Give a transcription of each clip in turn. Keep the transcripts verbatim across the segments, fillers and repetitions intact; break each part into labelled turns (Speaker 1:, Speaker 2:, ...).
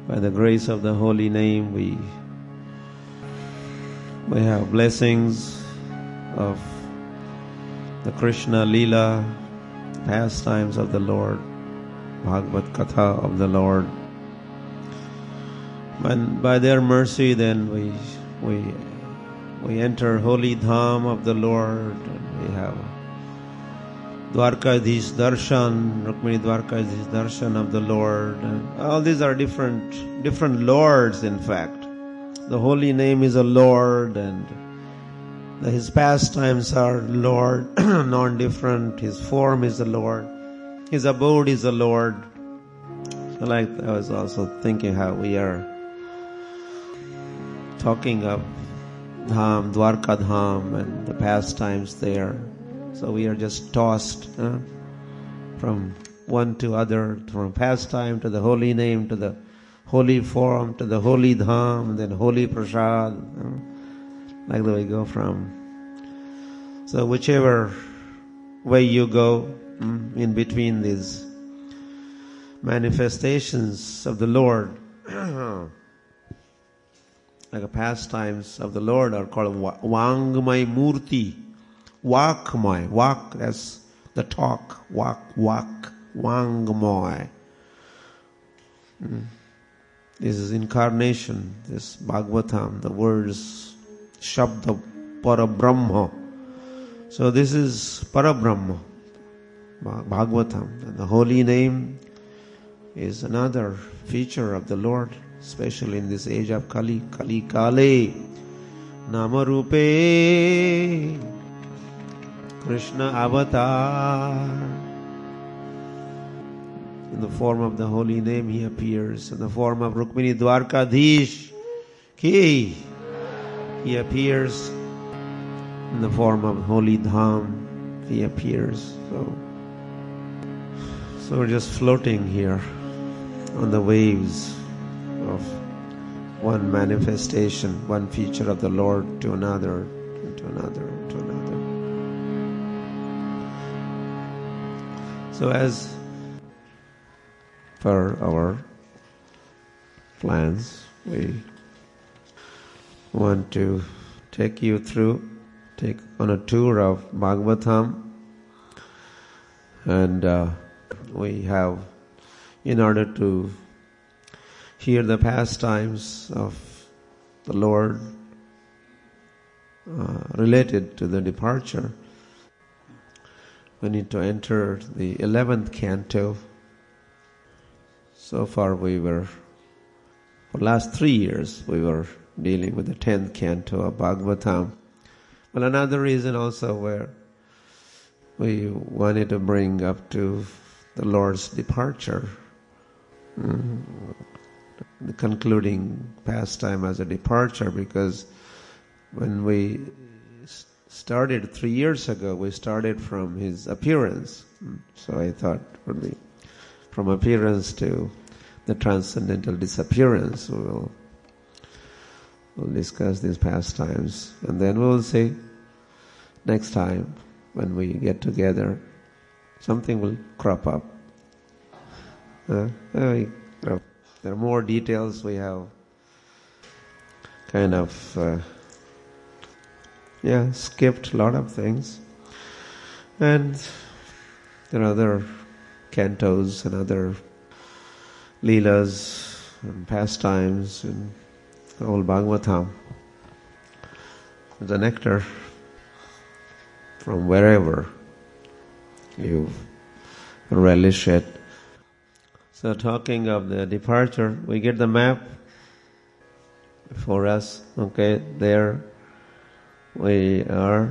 Speaker 1: By the grace of the holy name, we we have blessings of the Krishna Leela, pastimes of the Lord, Bhagavad Katha of the Lord. And by their mercy, then we we we enter holy dham of the Lord, and we have Dwarkadish Darshan, Rukmini Dwarkadish Darshan of the Lord. And all these are different different lords, in fact. The holy name is a Lord, and his pastimes are Lord, non-different. His form is the Lord. His abode is the Lord. So like I was also thinking how we are talking of Dham, Dwarka Dham, and the pastimes there. So we are just tossed huh, from one to other, from pastime to the holy name, to the holy form, to the holy dham, and then holy prasad. Huh? Like that we go from. So whichever way you go hmm, in between these manifestations of the Lord, like the pastimes of the Lord are called Vangmay Murti. Vakmay, Vak, that's the talk. Vak, Vak, Vangmay. Hmm. This is incarnation, this Bhagavatam, the words Shabda Parabrahma. So this is Parabrahma, Bhagavatam. And the holy name is another feature of the Lord, especially in this age of Kali, Kali Kale, Namarupe, Krishna Avatar. In the form of the holy name he appears. In the form of Rukmini Dwarkadish Ki, he appears. In the form of holy Dham he appears. So, so we're just floating here on the waves of one manifestation, one feature of the Lord to another, to another, to another. So as for our plans, we want to take you through, take on a tour of Bhagavatam, and uh, we have, in order to hear the pastimes of the Lord uh, related to the departure, we need to enter the eleventh canto. So far we were, for the last three years, we were dealing with the tenth canto of Bhagavatam. But another reason also where we wanted to bring up to the Lord's departure, mm, the concluding pastime as a departure, because when we started three years ago, we started from his appearance. So I thought it would be from appearance to the transcendental disappearance. We will we'll discuss these pastimes, and then we'll see next time when we get together, something will crop up. Uh, there are more details. We have kind of uh, yeah skipped a lot of things, and there are other cantos and other leelas and pastimes and the whole Bhagavatam. The nectar from wherever you relish it. So talking of the departure, we get the map before us. Okay, there we are.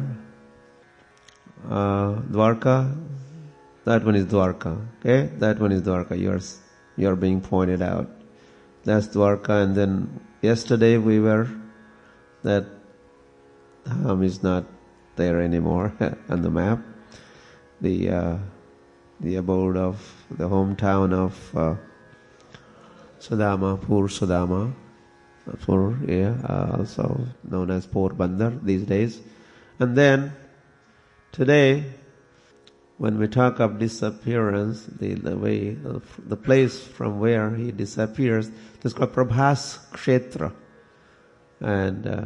Speaker 1: Uh, Dwarka. That one is Dwarka. Okay, that one is Dwarka. Yours, you are being pointed out. That's Dwarka. And then yesterday we were, that Dham is not there anymore on the map. The uh, the abode of the hometown of uh, Sudama, Pur Sudama, Pur, yeah, uh, also known as Porbandar these days. And then today when we talk of disappearance, the, the way, the place from where he disappears, it's called Prabhas Kshetra. And uh,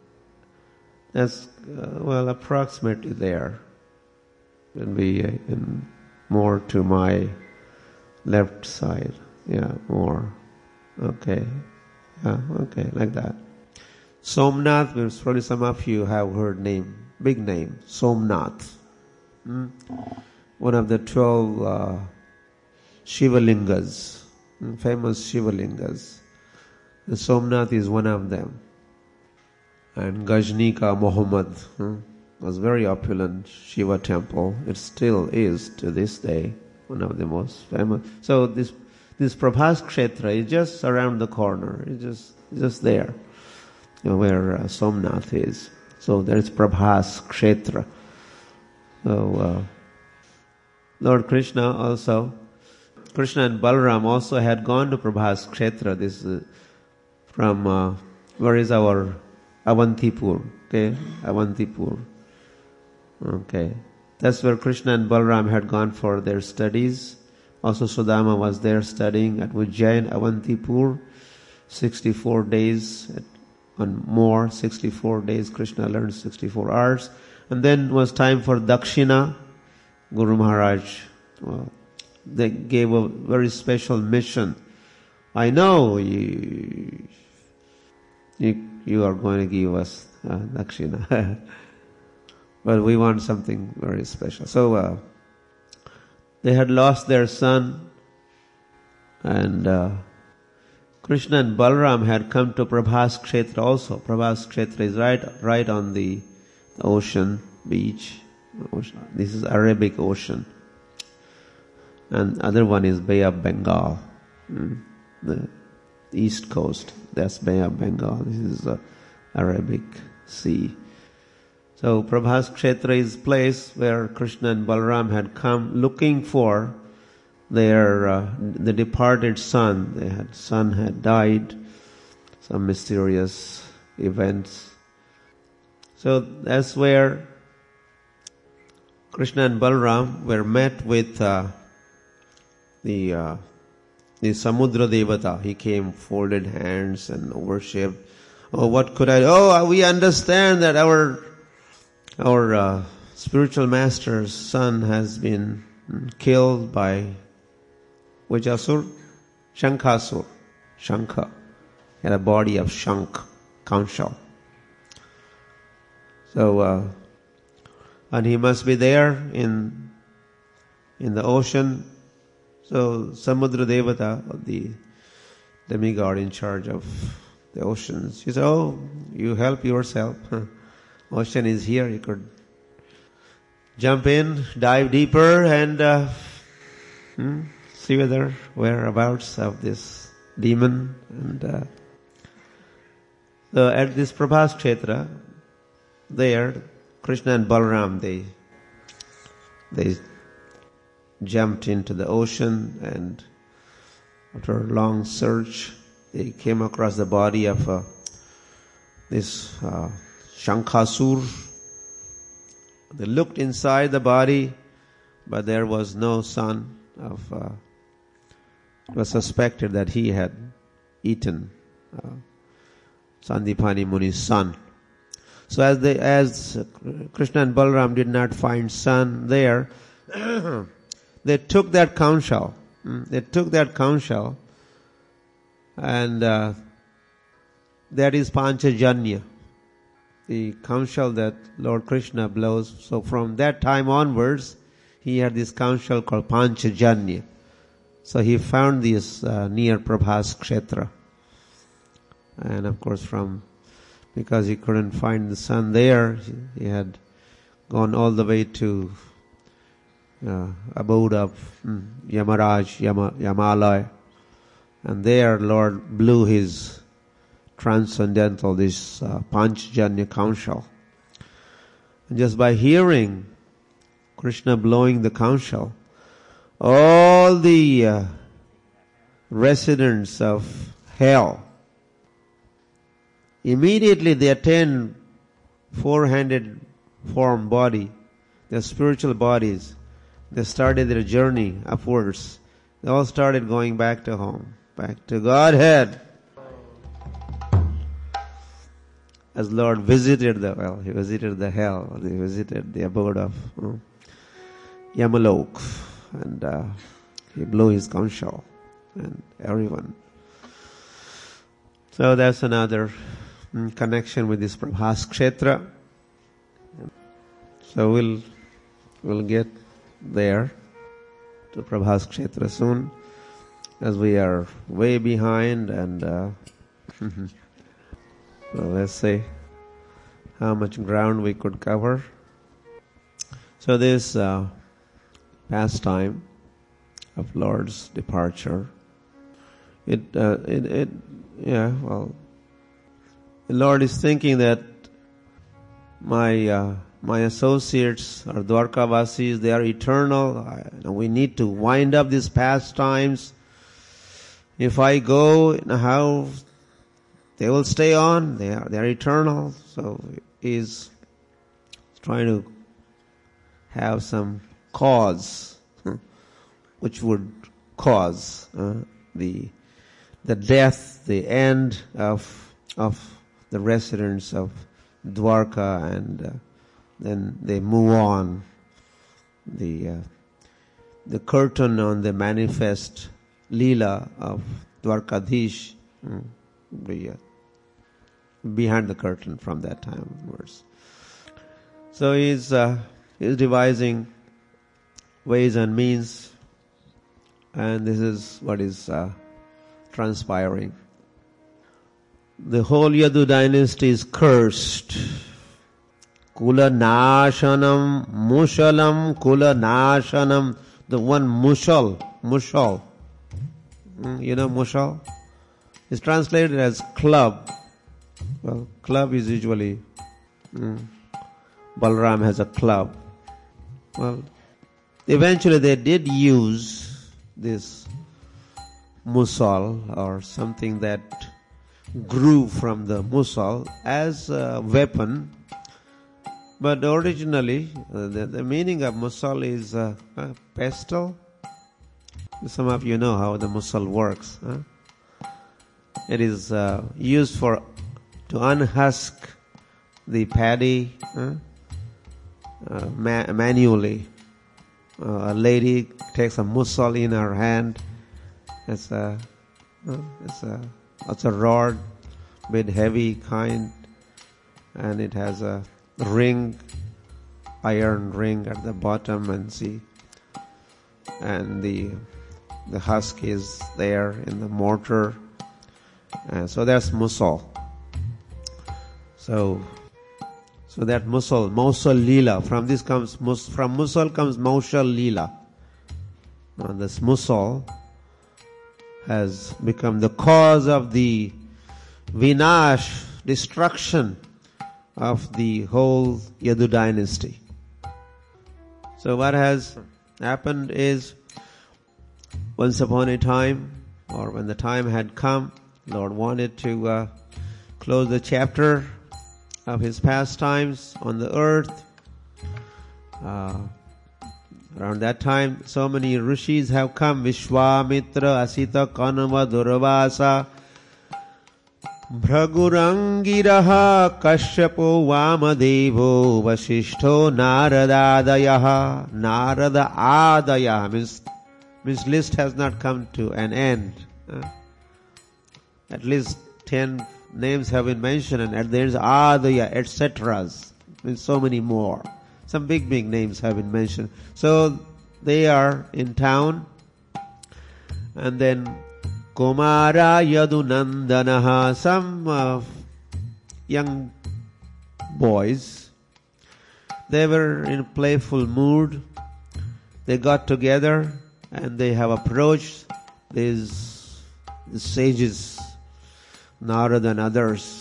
Speaker 1: that's, uh, well, approximately there. Will be uh, in more to my left side. Yeah, more. Okay. Yeah, okay, like that. Somnath, probably some of you have heard name, big name, Somnath. Hmm? One of the twelve uh, Shivalingas, famous Shivalingas. The Somnath is one of them. And Gajnika Muhammad hmm, was very opulent Shiva temple. It still is to this day one of the most famous. So this this Prabhas Kshetra is just around the corner. It's just just there, you know, where uh, Somnath is. So there is Prabhas Kshetra. So uh, Lord Krishna also, Krishna and Balaram also had gone to Prabhas Kshetra. This is from uh, where is our Avantipur? Okay, Avantipur. Okay, that's where Krishna and Balaram had gone for their studies. Also Sudama was there studying at Ujjain, Avantipur. sixty-four days and more, sixty-four days Krishna learned sixty-four hours. And then was time for Dakshina. Guru Maharaj, well, they gave a very special mission. I know you, you, you are going to give us uh, Dakshina. But we want something very special. So uh, they had lost their son, and uh, Krishna and Balaram had come to Prabhas Kshetra also. Prabhas Kshetra is right, right on the ocean, beach. Ocean. This is Arabic Ocean. And other one is Bay of Bengal. Mm. The east coast, that's Bay of Bengal. This is the Arabic Sea. So Prabhas Kshetra is place where Krishna and Balaram had come looking for their uh, the departed son. They had son had died, some mysterious events. So that's where Krishna and Balaram were met with uh, the uh, the Samudra Devata. He came, folded hands and worshipped. Oh, what could I do? Oh, we understand that our our uh, spiritual master's son has been killed by which asur? Shankasur. Shankha. He had a body of Shank, conch shell. So, uh, and he must be there in in the ocean. So Samudra Devata, the demigod in charge of the oceans, he said, oh, you help yourself. Ocean is here, you could jump in, dive deeper, and uh, hmm, see whether whereabouts of this demon. And uh, so at this Prabhas Kshetra, there, Krishna and Balaram, they they jumped into the ocean, and after a long search, they came across the body of uh, this uh, Shankasur. They looked inside the body, but there was no son of. Uh, it was suspected that he had eaten uh, Sandipani Muni's son. So as they, as Krishna and Balaram did not find son there, they took that conch shell. They took that conch shell, and uh, that is Panchajanya, the conch shell that Lord Krishna blows. So from that time onwards, he had this conch shell called Panchajanya. So he found this uh, near Prabhas Kshetra, and of course from because he couldn't find the son there, he had gone all the way to uh, abode of mm, Yamaraj, Yama, Yamalaya. And there Lord blew his transcendental, this uh, Panchajanya conch shell. And just by hearing Krishna blowing the conch shell, all the uh, residents of hell, immediately they attain four-handed form body, their spiritual bodies. they started their journey upwards. They all started going back to home, back to Godhead. As Lord visited the, well, He visited the hell, He visited the abode of you know, Yamalok, and uh, He blew His conch shell, and everyone. So that's another mm, connection with this Prabhas Kshetra. So we'll we'll get there to Prabhas Kshetra soon, as we are way behind, and uh, so let's see how much ground we could cover. So this uh, pastime of Lord's departure, it uh, it it yeah well, the Lord is thinking that my uh, my associates or Dwarkavasis, they are eternal. I, we need to wind up these pastimes. If I go, you know, how they will stay on? They are they are eternal. So He's trying to have some cause, which would cause uh, the the death, the end of of the residents of Dwarka, and uh, then they move on. The uh, the curtain on the manifest Leela of Dwarkadhish, mm, the, uh, behind the curtain from that time onwards. So he's uh, he's devising ways and means, and this is what is uh, transpiring. The whole Yadu dynasty is cursed. Kula Nashanam, Mushalam, Kula Nashanam. The one Mushal, Mushal. You know Mushal? It's translated as club. Well, club is usually, mm, Balram has a club. Well, eventually they did use this Musal, or something that grew from the Musal, as a weapon. But originally, uh, the, the meaning of Musal is uh, a pestle. Some of you know how the Musal works. Huh? It is uh, used for to unhusk the paddy huh? uh, ma- manually. Uh, a lady takes a Musal in her hand. It's a, uh, it's a It's a rod, bit heavy kind, and it has a ring, iron ring at the bottom, and see, and the the husk is there in the mortar, and so that's Musal. So, so that Musal, Mausal Leela, from this comes from Musal comes Mausal Leela. Now this Musal has become the cause of the vinash, destruction of the whole Yadu dynasty. So what has happened is, once upon a time, or when the time had come, Lord wanted to uh, close the chapter of His pastimes on the earth. Uh, Around that time, so many rishis have come: Vishwamitra, Asita, Kanava, Durvasa, Bhragurangiraha, Kashyapo, Vamadevo, Vasishto, Naradadayaha. Narada Adaya means, means list has not come to an end. Uh, at least ten names have been mentioned, and there's Adaya, et cetera. Means so many more. Some big, big names have been mentioned. So they are in town. And then Kumara Yadunandanaha, some uh, young boys, they were in playful mood. They got together and they have approached these, these sages, Narada and others.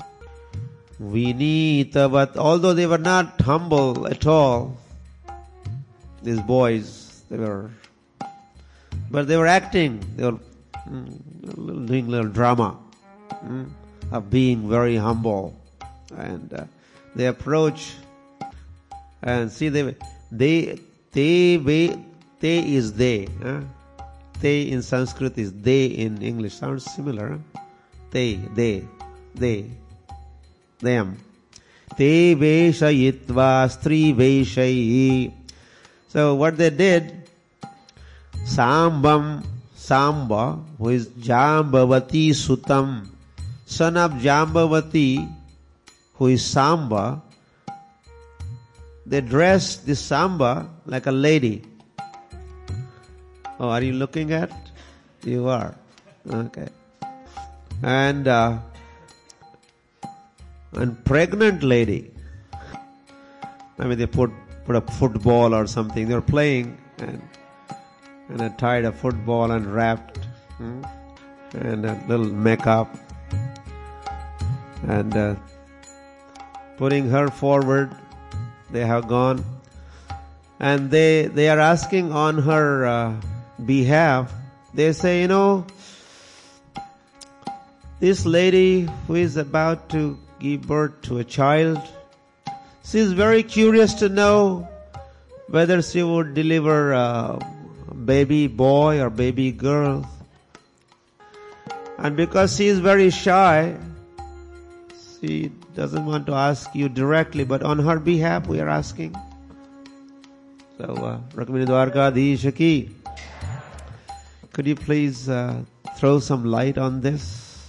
Speaker 1: Vinita, but although they were not humble at all, these boys, they were, but they were acting, they were mm, doing a little drama mm, of being very humble, and uh, they approach and see they they Te, ve, te is they. Huh? Te in Sanskrit is they in English. Sounds similar. Huh? Te, they, they, them. Te veshayitva stri veshayi. So what they did, Sambam, Samba, who is Jambavati Sutam, son of Jambavati, who is Samba, they dressed this Samba like a lady. Oh, are you looking at? You are. Okay. And, uh, and pregnant lady. I mean, they put, put a football or something. They were playing and, and I tied a football and wrapped, hmm, and a little makeup and, uh, putting her forward. They have gone and they, they are asking on her, uh, behalf. They say, you know, this lady who is about to give birth to a child, she is very curious to know whether she would deliver a baby boy or baby girl. And because she is very shy, she doesn't want to ask you directly, but on her behalf we are asking. So, uh, Rukmini Dwarkadhish ki. Could you please uh, throw some light on this?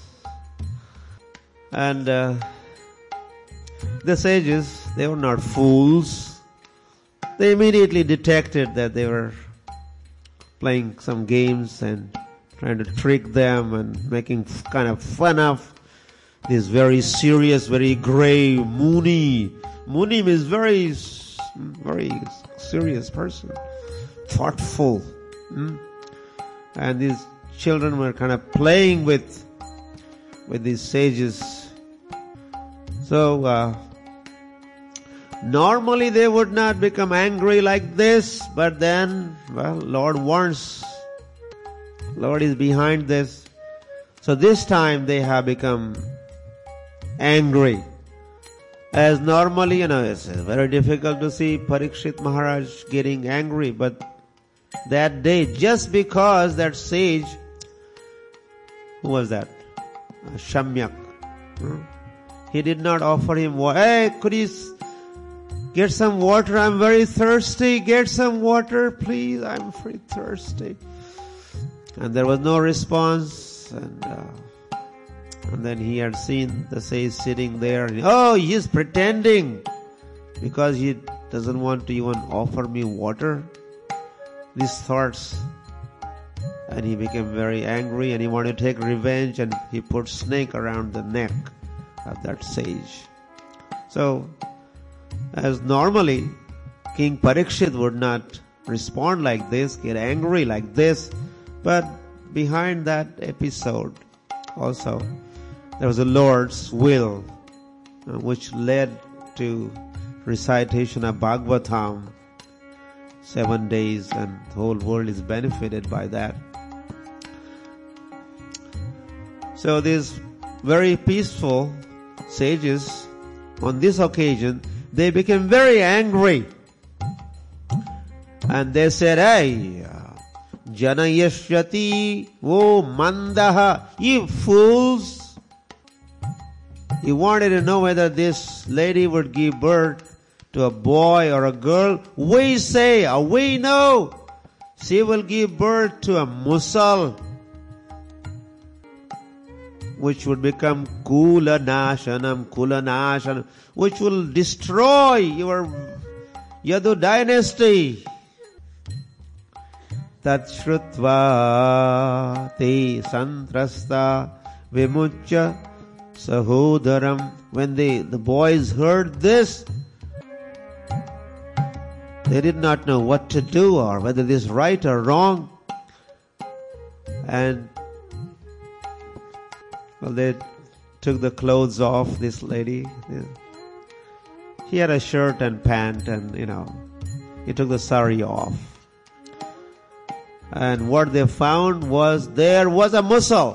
Speaker 1: And uh, the sages, they were not fools. They immediately detected that they were playing some games and trying to trick them and making kind of fun of this very serious, very grave Muni. Muni means very, very serious person, thoughtful. Hmm? And these children were kind of playing with, with these sages. So, uh, normally they would not become angry like this, but then, well, Lord warns. Lord is behind this. So this time they have become angry. As normally, you know, it's very difficult to see Parikshit Maharaj getting angry, but that day, just because that sage, who was that? Uh, Shamyak. Hmm? He did not offer him water. Hey, could you get some water? I'm very thirsty. Get some water, please. I'm very thirsty. And there was no response. And, uh, and then he had seen the sage sitting there. And, oh, he's pretending because he doesn't want to even offer me water. These thoughts. And he became very angry and he wanted to take revenge and he put snake around the neck of that sage. So, as normally, King Parikshit would not respond like this, get angry like this, but behind that episode also, there was a Lord's will, uh, which led to recitation of Bhagavatam, seven days, and the whole world is benefited by that. So these very peaceful sages, on this occasion, they became very angry. And they said, hey, Janayashyati, oh Mandaha, you fools. He wanted to know whether this lady would give birth to a boy or a girl. We say, or we know, she will give birth to a musal, which would become Kulanashanam, Kulanashanam, which will destroy your Yadu dynasty. Tat shrutva te santrasta vimucha sahodaram. When they, the boys heard this, they did not know what to do or whether this is right or wrong. And well, they took the clothes off this lady. He had a shirt and pant and, you know, he took the sari off. And what they found was there was a musal.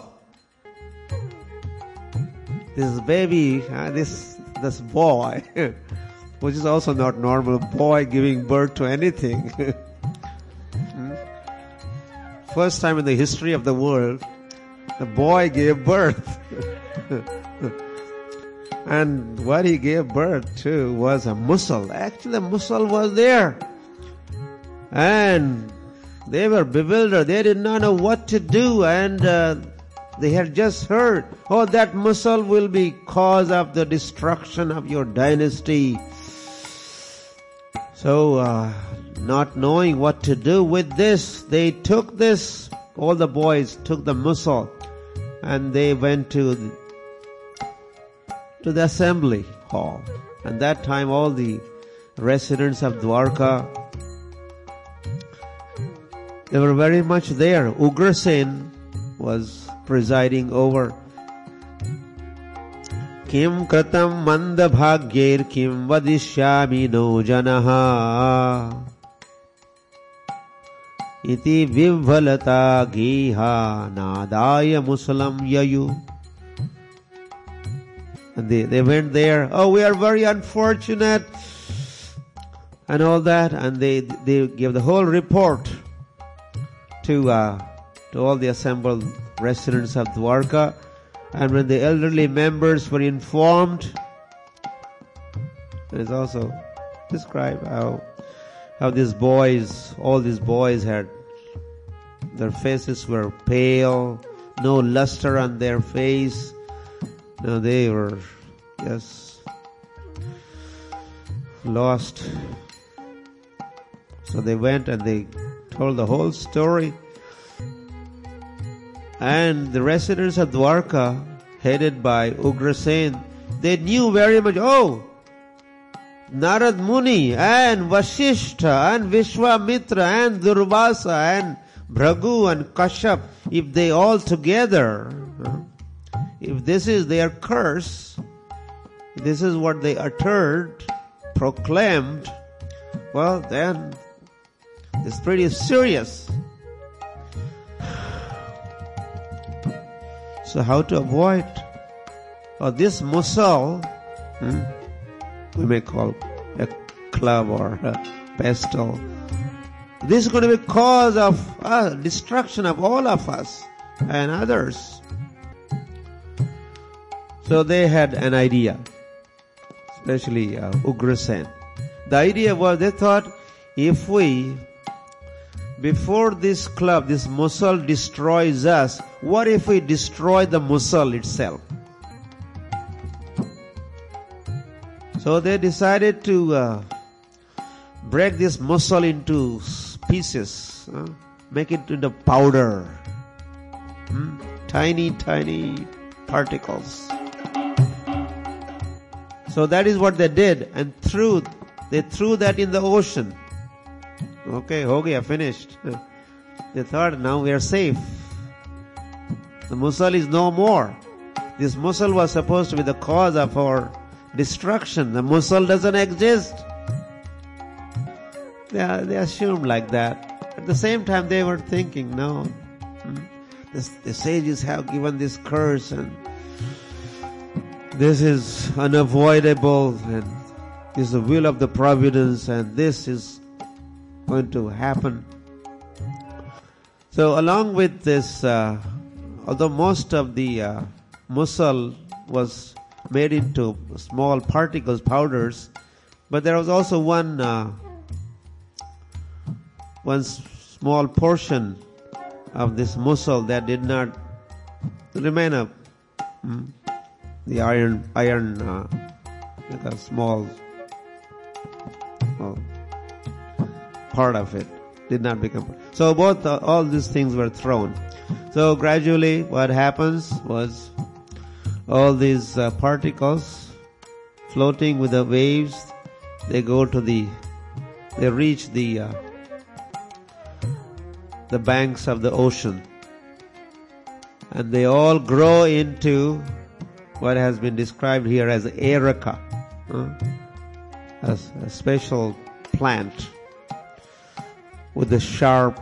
Speaker 1: This baby, uh, this, this boy which is also not normal. Boy giving birth to anything. First time in the history of the world, the boy gave birth. And what he gave birth to was a mussel. Actually, the mussel was there. And they were bewildered. They did not know what to do. And uh, they had just heard, oh, that mussel will be cause of the destruction of your dynasty. So, uh, not knowing what to do with this, they took this, all the boys took the mussel, and they went to the, to the assembly hall. And that time all the residents of Dwarka, they were very much there. Ugrasen was presiding over. Kim kratam manda bhagyer kim vadishyami no janaha iti vivhalata geha nadaya musalam yayu. And they, they went there. Oh, we are very unfortunate. And all that. And they, they gave the whole report to, uh, to all the assembled residents of Dwarka. And when the elderly members were informed, it is also described how, how these boys, all these boys had, their faces were pale, no luster on their face. No, they were, yes, lost. So they went and they told the whole story. And the residents of Dwarka, headed by Ugrasen, they knew very much, oh, Narad Muni and Vasishtha and Vishwamitra and Durvasa and Bhragu and Kashyap, if they all together, if this is their curse, this is what they uttered, proclaimed, well then, it's pretty serious. So how to avoid or this mussel, hmm, we may call a club or a pestle. This is going to be cause of uh, destruction of all of us and others. So they had an idea, especially uh, Ugrasen. The idea was they thought if we, before this club, this mussel destroys us, what if we destroy the mussel itself? So they decided to uh, break this mussel into pieces, uh, make it into powder, hmm? tiny, tiny particles. So that is what they did, and threw, they threw that in the ocean. Okay, ho gaya, finished. They thought, now we are safe. The mussel is no more. This mussel was supposed to be the cause of our destruction. The mussel doesn't exist. They, are, they assumed like that. At the same time, they were thinking, no, hmm, this, the sages have given this curse, and this is unavoidable, and this is the will of the providence, and this is going to happen. So along with this, uh, although most of the uh, mussel was made into small particles, powders, but there was also one uh, one small portion of this mussel that did not remain up. Mm, the iron, iron, uh, like a small oh, part of it did not become. So both uh, all these things were thrown. So gradually, what happens was all these uh, particles floating with the waves, they go to the, they reach the uh, the banks of the ocean, and they all grow into what has been described here as areca, uh, as a special plant with the sharp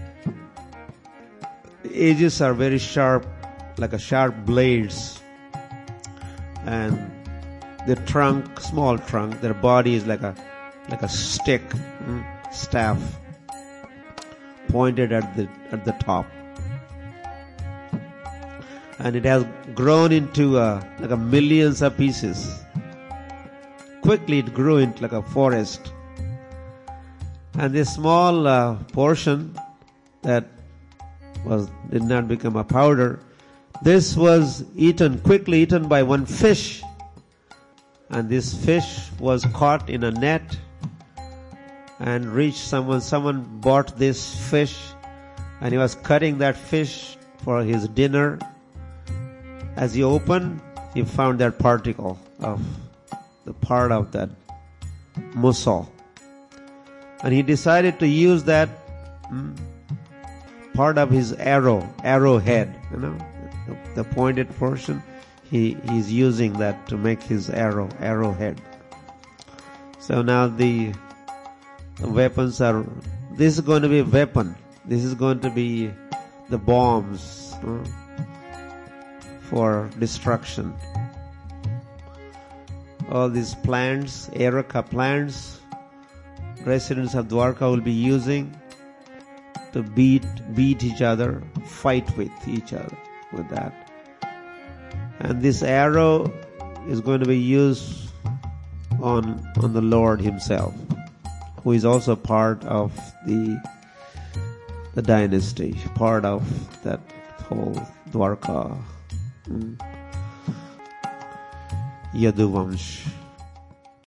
Speaker 1: edges are very sharp, like a sharp blades, and the trunk, small trunk, their body is like a like a stick, mm, staff, pointed at the at the top, and it has grown into uh, like a millions of pieces. Quickly, it grew into like a forest, and this small uh, portion that was did not become a powder. This was eaten, quickly eaten by one fish. And this fish was caught in a net and reached someone. Someone bought this fish and he was cutting that fish for his dinner. As he opened, he found that particle of the part of that mussel. And he decided to use that mm, part of his arrow, arrowhead, you know, the, the pointed portion. He he's using that to make his arrow, arrowhead. So now the, the weapons are, this is going to be a weapon. This is going to be the bombs uh, for destruction. All these plants, Areca plants, residents of Dwarka will be using to beat beat each other, fight with each other with that. And this arrow is going to be used on on the Lord Himself, who is also part of the the dynasty, part of that whole Dwarka mm, Yaduvamsh.